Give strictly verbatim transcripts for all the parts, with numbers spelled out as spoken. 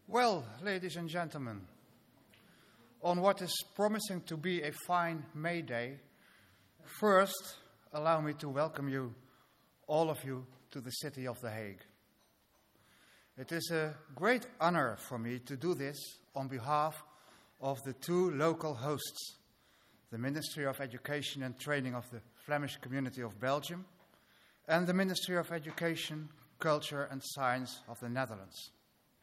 Well, ladies and gentlemen, on what is promising to be a fine May Day, first, allow me to welcome you, all of you, to the city of The Hague. It is a great honor for me to do this on behalf of the two local hosts, the Ministry of Education and Training of the Flemish Community of Belgium and the Ministry of Education, Culture and Science of the Netherlands.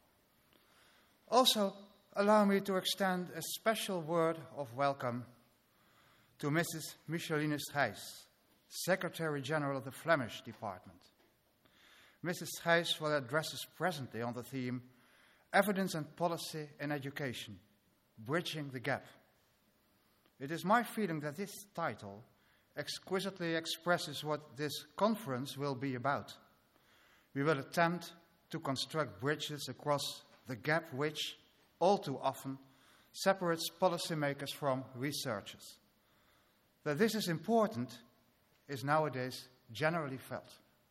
Also, allow me to extend a special word of welcome to Missus Micheline Schijs, Secretary General of the Flemish Department. Missus Schijs will address us presently on the theme Evidence and Policy in Education, Bridging the Gap. It is my feeling that this title exquisitely expresses what this conference will be about. We will attempt to construct bridges across the gap which, all too often, separates policymakers from researchers. That this is important is nowadays generally felt.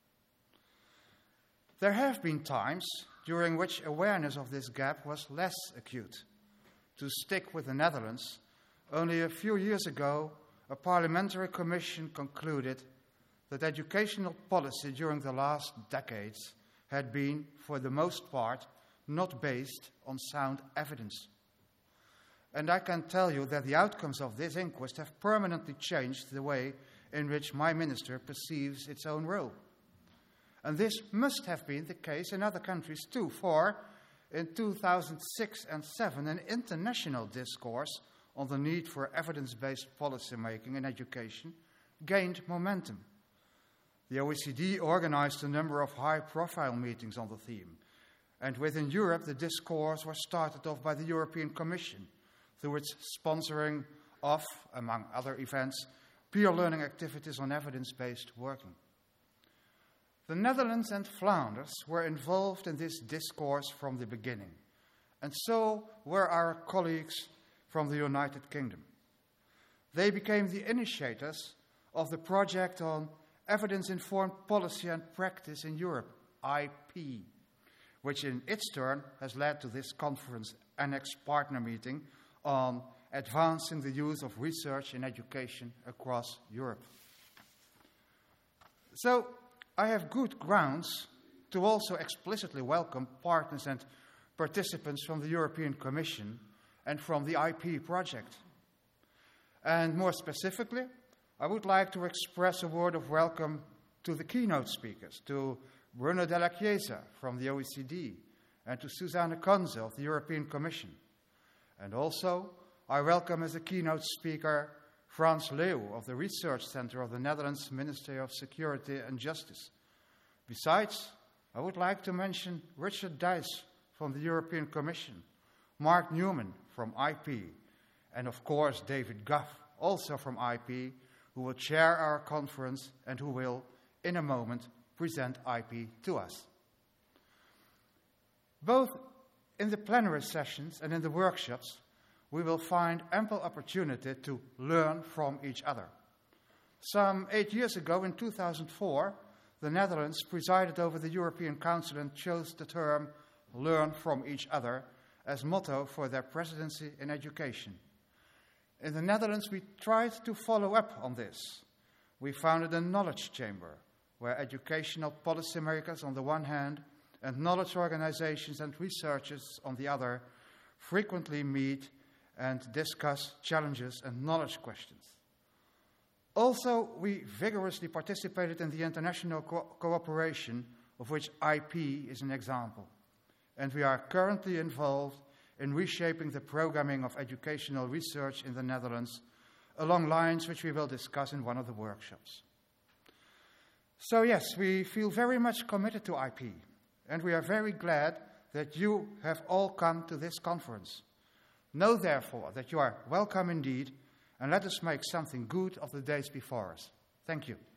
There have been times during which awareness of this gap was less acute. To stick with the Netherlands, only a few years ago, a parliamentary commission concluded that educational policy during the last decades had been, for the most part, not based on sound evidence. And I can tell you that the outcomes of this inquest have permanently changed the way in which my minister perceives its own role. And this must have been the case in other countries too, for in two thousand six and two thousand seven, an international discourse on the need for evidence-based policymaking in education gained momentum. The O E C D organized a number of high-profile meetings on the theme, and within Europe, the discourse was started off by the European Commission through its sponsoring of, among other events, peer learning activities on evidence-based working. The Netherlands and Flanders were involved in this discourse from the beginning, and so were our colleagues from the United Kingdom. They became the initiators of the project on Evidence-Informed Policy and Practice in Europe, I P, which in its turn has led to this conference annex partner meeting on advancing the use of research in education across Europe. So, I have good grounds to also explicitly welcome partners and participants from the European Commission and from the I P project. And more specifically, I would like to express a word of welcome to the keynote speakers, to Bruno Della Chiesa from the O E C D and to Susanne Konze of the European Commission. And also, I welcome as a keynote speaker Frans Leeuw of the Research Center of the Netherlands Ministry of Security and Justice. Besides, I would like to mention Richard Dijs from the European Commission, Mark Newman from I P, and of course David Gough, also from I P, who will chair our conference and who will, in a moment, present I P to us. Both in the plenary sessions and in the workshops, we will find ample opportunity to learn from each other. Some eight years ago, in two thousand four, the Netherlands presided over the European Council and chose the term "learn from each other" as motto for their presidency in education. In the Netherlands, we tried to follow up on this. We founded a knowledge chamber, where educational policymakers on the one hand and knowledge organizations and researchers on the other frequently meet and discuss challenges and knowledge questions. Also, we vigorously participated in the international co- cooperation of which I P is an example. And we are currently involved in reshaping the programming of educational research in the Netherlands along lines which we will discuss in one of the workshops. So yes, we feel very much committed to I P, and we are very glad that you have all come to this conference. Know, therefore, that you are welcome indeed, and let us make something good of the days before us. Thank you.